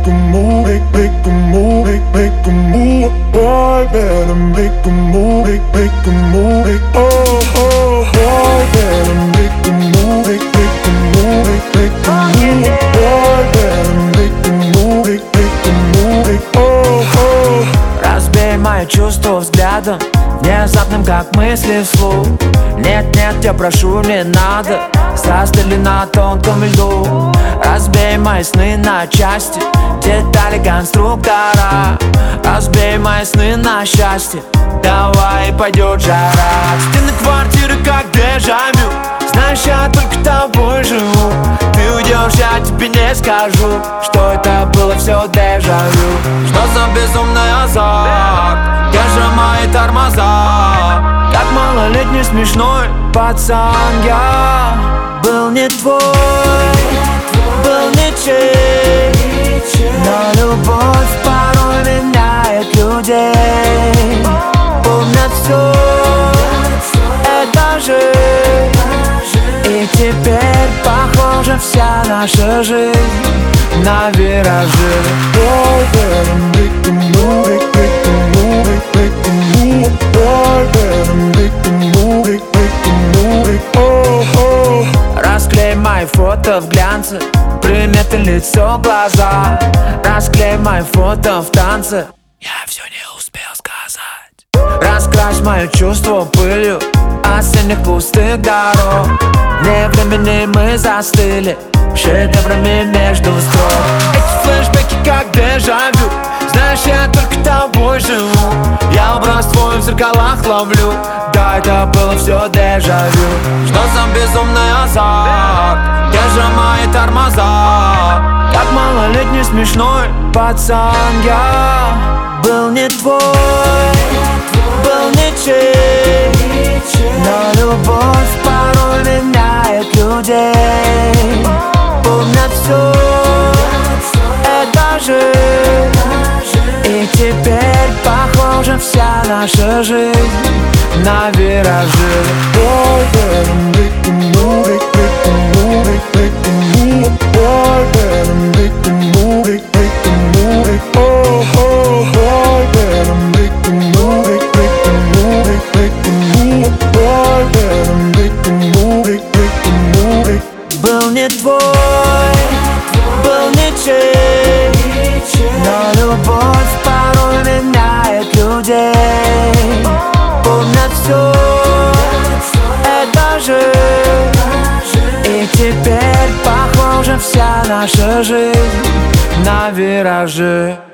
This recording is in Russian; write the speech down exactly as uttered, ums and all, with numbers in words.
make a move, make, make a move, make, make a move. Boy, better make a move, make, make a move, make, oh, oh. Boy, better make a move, make, make a move, make, make a move. Boy, better make a move, make, make a move, make, oh, oh. Разбей мои чувства взглядом, внезапным, как мысли вслух. Нет, нет, я прошу, не надо, застыли на тонком льду. Разбей мои сны на части, детали конструктора. Разбей мои сны на счастье, давай пойдет жара. Стены квартиры как дежавю, знаешь, я только тобой живу. Ты уйдешь, я тебе не скажу, что это было все дежавю. Что за безумный азарт, где же мои тормоза? Как малолетний смешной пацан я был не твой, был ничей. Но любовь порой меняет людей. Помнят все, это жизнь. И теперь похожа вся наша жизнь на виражи. Boy, better make a move, make, make a move, make, make a move. Boy, better make a move, make, make a move, make, oh, oh. Расклей мои фото в глянце, приметы лицо, глаза. Расклей мои фото в танце, я все не успел сказать. Раскрась мои чувства пылью осенних пустых дорог. Вне времени мы застыли шедеврами между строк. Эти флешбеки как дежавю, знаешь, я только тобой живу. Я образ твой в зеркалах ловлю, да, это было все дежавю. Что за безумный азарт, где же мои тормоза? Как малолетний смешной пацан я был не твой, был ничей. Но любовь порой меняет людей. Помнят все, это жизнь. И теперь похожа вся наша жизнь на виражи. Boy, better make a move, make, make a move, make, make a move. Boy, better make a move, make, make a move, make, oh, oh. Boy, better make a move, make, make a move, make, make a move. Boy, better make a move, make, make a move, make. Был не твой, был ничей. Но любовь порой меняет людей. Помнят все, это жизнь. И теперь похожа вся наша жизнь на виражи.